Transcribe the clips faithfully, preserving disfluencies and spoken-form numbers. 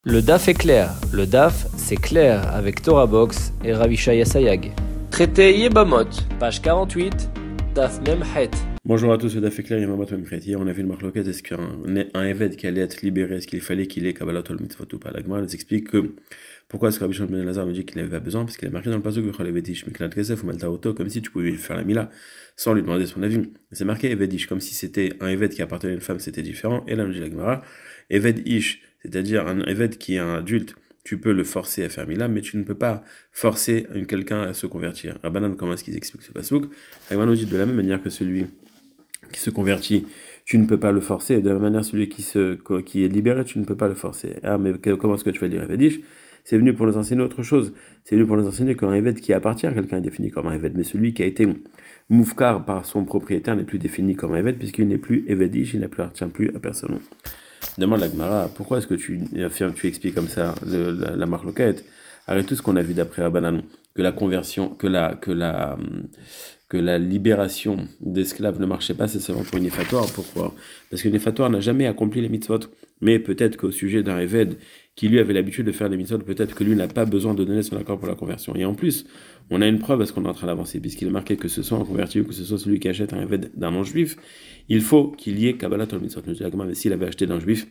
Le D A F est clair. Le D A F, c'est clair avec Torah Box et Ravishaya Sayag. Traité Yebamot, page quarante-huit, D A F Mem Het. Bonjour à tous, le D A F est clair, Yebamot Mem Het. Hier, on a vu le marloquet, est-ce qu'un un évêque qui allait être libéré, est-ce qu'il fallait qu'il ait Kabbalat Ol Mitzvot ou pas? La Gemara nous explique que pourquoi est-ce que Rabbi Shimon ben Elazar nous dit qu'il n'avait pas besoin, parce qu'il est marqué dans le pasuk V'chol Evedish Miklat Kesef ou Malta Oto, comme si tu pouvais lui faire la mila sans lui demander son avis. C'est marqué Evedish, comme si c'était un évêque qui appartenait à une femme, c'était différent. Et là, nous dit la Gemara, Evedish, c'est-à-dire un évêque qui est un adulte, tu peux le forcer à faire mila, mais tu ne peux pas forcer quelqu'un à se convertir. Rabbanan, comment est-ce qu'ils expliquent ce pasuk? Rabbanan nous dit de la même manière que celui qui se convertit, tu ne peux pas le forcer, et de la même manière celui qui, se, qui est libéré, tu ne peux pas le forcer. Ah, mais comment est-ce que tu vas dire Evedish? C'est venu pour nous enseigner autre chose. C'est venu pour nous enseigner qu'un évêque qui appartient à quelqu'un est défini comme un évêque, mais celui qui a été moufkar par son propriétaire n'est plus défini comme un évêque, puisqu'il n'est plus Evedish, il n'appartient plus à personne. Demande la Gemara, pourquoi est-ce que tu, tu expliques comme ça le, la, la marloquette? Arrête tout ce qu'on a vu d'après Rabbanan, que la conversion, que la, que la, que la libération d'esclaves ne marchait pas, c'est seulement pour une néfatoire. Pourquoi? Parce que le néfatoire n'a jamais accompli les mitzvot. Mais peut-être qu'au sujet d'un évêque qui lui avait l'habitude de faire les mitzvot, peut-être que lui n'a pas besoin de donner son accord pour la conversion. Et en plus, on a une preuve parce qu'on est en train d'avancer, puisqu'il est marqué que ce soit un converti ou que ce soit celui qui achète un évêque d'un non-juif, il faut qu'il y ait Kabbalat Ol Mitzvot. Mais s'il avait acheté d'un juif,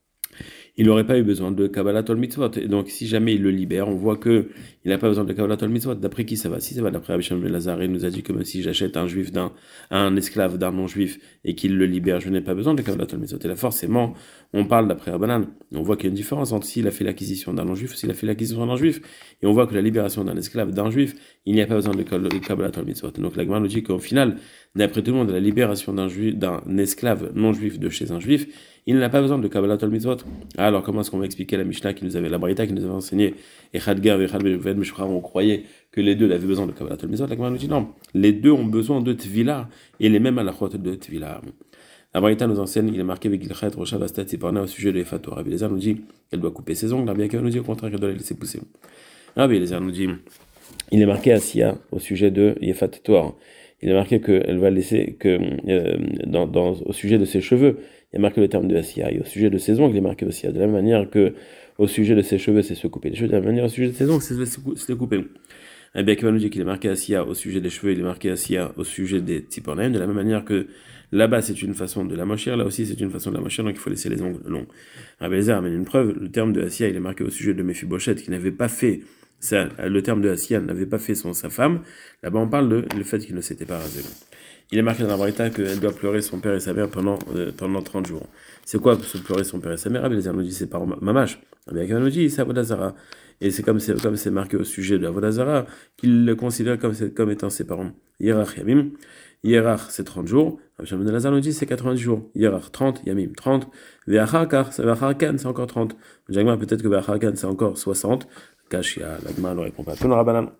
il n'aurait pas eu besoin de Kabbalat Ol Mitzvot. Et donc, si jamais il le libère, on voit que il n'a pas besoin de Kabbalat Ol Mitzvot. D'après qui ça va? Si ça va d'après Rabbi Shimon ben Elazar, il nous a dit que même si j'achète un juif d'un, un esclave d'un non-juif et qu'il le libère, je n'ai pas besoin de Kabbalat Ol Mitzvot. Et là, forcément, on parle d'après Rabbanan. On voit qu'il y a une différence entre s'il a fait l'acquisition d'un non-juif ou s'il a fait l'acquisition d'un juif. Et on voit que la libération d'un esclave d'un juif, il n'y a pas besoin de Kabbalat Ol Mitzvot. Donc, la Gemara nous dit qu'au final, d'après tout le monde, la libération d'un juif, d'un esclave non-juif de chez un juif, il n'a pas besoin de Kabbalat Ol Mitzvot. Alors, comment est-ce qu'on va expliquer la Mishnah qui nous avait, la Braïta qui nous avait enseigné, et Khadgar et Khadgar, on croyait que les deux avaient besoin de Kabbalat Ol Mitzvot? La Gemara nous dit non. Les deux ont besoin de Tvila, et les mêmes à la chouette de Tvila. La Braïta nous enseigne, il est marqué avec Gilchet, Rocha, Vastat, Siparna, au sujet de Efator. Rabbi Elazar nous dit qu'elle doit couper ses ongles. Rabbi Akiva nous dit au contraire qu'elle doit les laisser pousser. Rabbi Elazar nous dit, il est marqué à Sia, au sujet de Yefator. Il est marqué qu'elle va laisser, que, euh, dans, dans, au sujet de ses cheveux, il y a marqué le terme de Assia. Et au sujet de ses ongles, il est marqué aussi. De la même manière que au sujet de ses cheveux, c'est se couper les cheveux. De la même manière, au sujet de ses ongles, c'est se les couper. Eh bien, Akiva nous dit qu'il est marqué Assia au sujet des cheveux, il est marqué Assia au sujet des tzipornaim. De la même manière que là-bas, c'est une façon de la mochir, là aussi, c'est une façon de la mochir, donc il faut laisser les ongles longs. Rabbi Elazar amène une preuve. Le terme de Assia, il est marqué au sujet de Mephibosheth, qui n'avait pas fait ça. Le terme de Assia n'avait pas fait son, sa femme. Là-bas, on parle de le fait qu'il ne s'était pas rasé. Il est marqué dans la Braïta qu'elle doit pleurer son père et sa mère pendant, euh, pendant trente jours. C'est quoi se pleurer son père et sa mère? Rabbi Elazar nous dit c'est par mamash. Rabbi Akiva nous dit c'est Avodazara. Et c'est comme c'est, comme c'est marqué au sujet de Avodazara qu'il le considère comme, comme étant ses parents. Yerach Yamim. Yerach c'est trente jours. Rabbi Shimon ben Elazar nous dit c'est quatre-vingt-dix jours. Yerach trente, Yamim trente. Ve'acharkar, Ve'acharkan c'est encore trente. Jagma peut-être que Ve'acharkan c'est encore soixante. Kashia, la Gemara ne répond pas. Ton Rabbanan.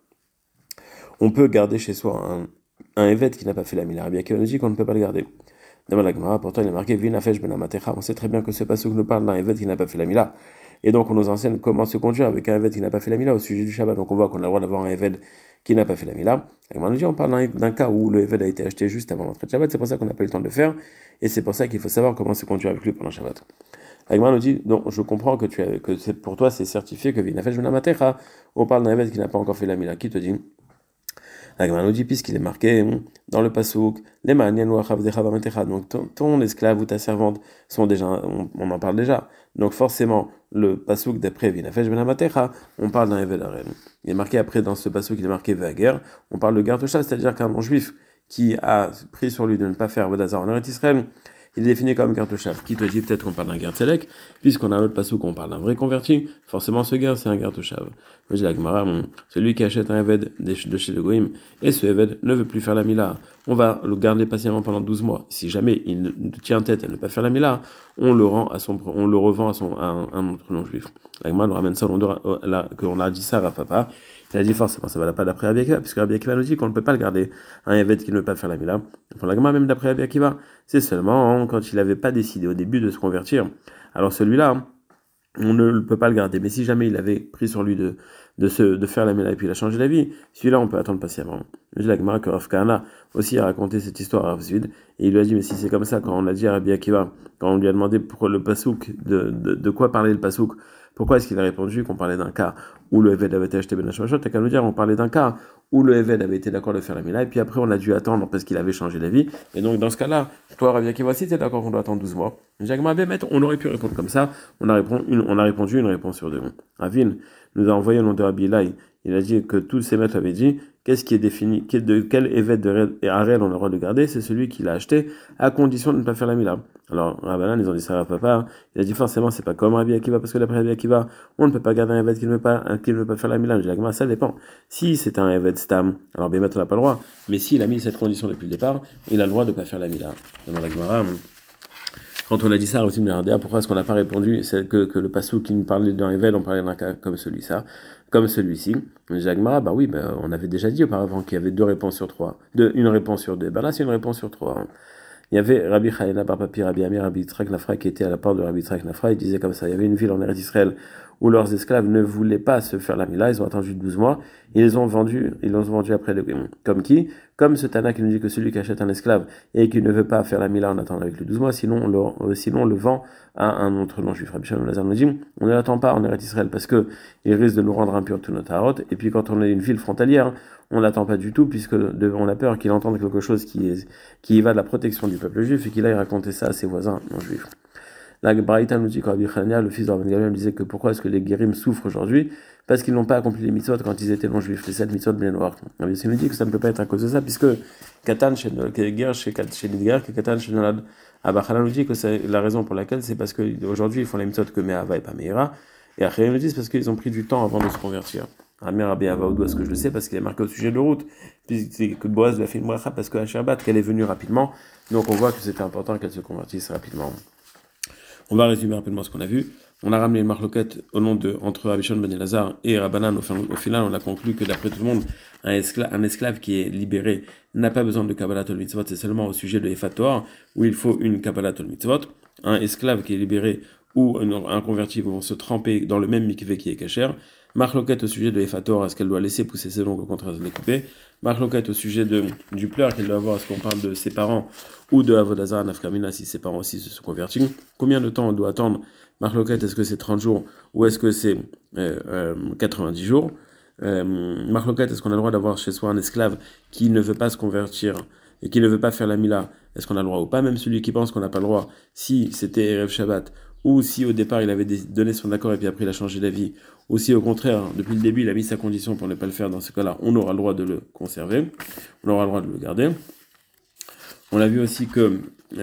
On peut garder chez soi un un évêque qui n'a pas fait la mila. Rabbi Akiva nous dit qu'on ne peut pas le garder. Demande la Gemara, pourtant il est marqué Vinafesh ben Amatecha. On sait très bien que ce pasuk nous parle d'un évêque qui n'a pas fait la mila. Et donc on nous enseigne comment se conduire avec un évêque qui n'a pas fait la mila au sujet du Shabbat. Donc on voit qu'on a le droit d'avoir un évêque qui n'a pas fait la mila. La Gemara nous dit on parle d'un cas où le évêque a été acheté juste avant l'entrée de Shabbat. C'est pour ça qu'on n'a pas eu le temps de le faire. Et c'est pour ça qu'il faut savoir comment se conduire avec lui pendant Shabbat. La Gemara nous dit non, je comprends que, tu as, que c'est, pour toi c'est certifié que Vinafesh ben Amatecha. On parle d'un évêque qui n'a pas encore fait la mila. Qui te dit? La Gemara nous dit, puisqu'il est marqué dans le pasouk, les donc ton, ton esclave ou ta servante sont déjà, on, on en parle déjà. Donc forcément, le pasouk d'après Vinafesh ben Amatecha, on parle d'un évêque d'Aren. Il est marqué après dans ce pasouk, il est marqué Vager, on parle de garde-chasse, c'est-à-dire qu'un non-juif qui a pris sur lui de ne pas faire Vodazar en Eretz Israël, il est défini comme garde-chasse. Qui te dit peut-être qu'on parle d'un garde-selek, puisqu'on a un autre pasouk qu'on parle d'un vrai converti, forcément ce garde c'est un garde-chasse. Je dis la Gemara, celui qui achète un évêque de chez le Goïm, et ce évêque ne veut plus faire la mila, on va le garder patiemment pendant douze mois. Si jamais il tient tête à ne pas faire la mila, on le rend à son, on le revend à son, à un, un autre non-juif. La Gemara nous ramène ça, on a, qu'on a dit ça à papa. Il a dit forcément, ça va pas d'après Rabbi Akiva, puisque Rabbi Akiva nous dit qu'on ne peut pas le garder, un évêque qui ne veut pas faire la mila. Pour la Gemara, même d'après Rabbi Akiva, c'est seulement quand il n'avait pas décidé au début de se convertir. Alors celui-là, on ne peut pas le garder. Mais si jamais il avait pris sur lui de, de, se, de faire la mila et puis il a changé d'avis, celui-là, on peut attendre patiemment. Je dis la Gemara que Rav Kahana aussi a raconté cette histoire à Rav Zvid, et il lui a dit, mais si c'est comme ça, quand on a dit à Rabbi Akiva, quand on lui a demandé pour le pasouk, de, de, de quoi parler le pasouk, Pourquoi est-ce qu'il a répondu qu'on parlait d'un cas où le Eved avait été acheté Ben Hashmashot? T'as qu'à nous dire, on parlait d'un cas où le Eved avait été d'accord de faire la Mila, et puis après on a dû attendre parce qu'il avait changé d'avis. Et donc dans ce cas-là, toi, Rabbi Akiva, si t'es d'accord qu'on doit attendre douze mois, on aurait pu répondre comme ça, on a répondu une, on a répondu une réponse sur deux. Ravin nous a envoyé au nom de Rabbi Elai, il a dit que tous ces maîtres avaient dit, qu'est-ce qui est défini, de quel Eved de Harel on a le droit de garder? C'est celui qui l'a acheté à condition de ne pas faire la Mila. Alors, Rabbanan, ils ont dit ça à papa, il a dit forcément, c'est pas comme Rabbi Akiva, parce que d'après Rabbi Akiva, on ne peut pas garder un Eved qui ne veut pas, qui ne veut pas faire la Mila. Je dis, ça dépend. Si c'est un Eved Stam, alors Bémet, on n'a pas le droit. Mais s'il a mis cette condition depuis le départ, il a le droit de ne pas faire la Mila. Dans la Gemara, quand on a dit ça, aussi pourquoi est-ce qu'on n'a pas répondu c'est que, que le passou qui nous parlait d'un Eved, on parlait d'un cas comme celui-ci, comme celui-ci. Jagmara, bah oui, bah, on avait déjà dit auparavant qu'il y avait deux réponses sur trois, deux, une réponse sur deux. Ben là, c'est une réponse sur trois. Hein. Il y avait Rabbi Chayena bar Papi, Rabbi Amir, Rabbi Yitzhak Nafra qui était à la porte de Rabbi Yitzhak Nafra. Il disait comme ça, il y avait une ville en Eretz Israël où leurs esclaves ne voulaient pas se faire la Mila, ils ont attendu douze mois, et ils ont vendu, ils l'ont vendu après le comme qui? Comme ce Tana qui nous dit que celui qui achète un esclave et qui ne veut pas faire la Mila en attendant avec les douze mois, sinon on le, sinon on le vend à un autre non-juif. Rabbi Shimon Lazar nous dit, on ne l'attend pas en Eretz Israël parce que il risque de nous rendre impurs tout notre harot, et puis quand on est une ville frontalière, on l'attend pas du tout puisque on a peur qu'il entende quelque chose qui est, qui va de la protection du peuple juif et qu'il aille raconter ça à ses voisins non-juifs. La Braïta nous dit que Rabbi Chania, le fils de Rabbi Gamliel, disait que pourquoi est-ce que les guérim souffrent aujourd'hui? Parce qu'ils n'ont pas accompli les mitzvot quand ils étaient non-juifs, les sept mitzvot bien noirs. Rabbi Gamliel nous dit que ça ne peut pas être à cause de ça, puisque Katan chez les guerres, chez les guerres, que Katan chez Nolad. Abachala nous dit que c'est la raison pour laquelle c'est parce qu'aujourd'hui ils font les mitzvot que Me'ava et pas Me'ira. Et après ils nous disent parce qu'ils ont pris du temps avant de se convertir. Amir Rabbi Ava, où est-ce que je le sais? Parce qu'il est marqué au sujet de route. Puis que Boaz lui a fait une bracha parce qu'à Shabbat, qu'elle est venue rapidement. Donc on voit que c'était important qu'elle se convertisse rapidement. On va résumer rapidement ce qu'on a vu. On a ramené une marloquette au nom de, entre Rabbi Shimon ben Elazar et Rabbanan. Au, au final, on a conclu que d'après tout le monde, un esclave, un esclave qui est libéré n'a pas besoin de Kabbalat ol Mitzvot, c'est seulement au sujet de Efat Toar, où il faut une Kabbalat ol Mitzvot. Un esclave qui est libéré ou un, un converti vont se tremper dans le même mikvé qui est kasher. Marloquette au sujet de Efat Toar, est-ce qu'elle doit laisser pousser ses ongles, au contraire de les couper. Marloquette au sujet de, du pleur qu'elle doit avoir, est-ce qu'on parle de ses parents ou de Avodazara Nafkamina si ses parents aussi se sont convertis. Combien de temps on doit attendre? Marloquette, est-ce que c'est trente jours ou est-ce que c'est euh, euh, quatre-vingt-dix jours? euh, Marloquette, est-ce qu'on a le droit d'avoir chez soi un esclave qui ne veut pas se convertir et qui ne veut pas faire la Mila? Est-ce qu'on a le droit ou pas? Même celui qui pense qu'on n'a pas le droit, si c'était Erev Shabbat, ou si au départ il avait donné son accord et puis après il a changé d'avis, ou si au contraire, depuis le début il a mis sa condition pour ne pas le faire, dans ce cas-là, on aura le droit de le conserver, on aura le droit de le garder. On a vu aussi que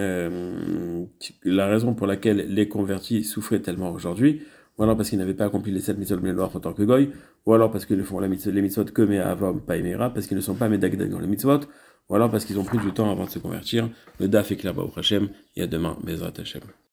euh, la raison pour laquelle les convertis souffraient tellement aujourd'hui, ou alors parce qu'ils n'avaient pas accompli les sept mitzvot Bnei en tant que goy, ou alors parce qu'ils ne font la mitzvot, les mitzvot que Me'ava, pas Me'ira, parce qu'ils ne sont pas médagdag dans les mitzvot, ou alors parce qu'ils ont pris du temps avant de se convertir. Le daf est clair, Baruch Hashem, et à demain, Bezrat Hashem.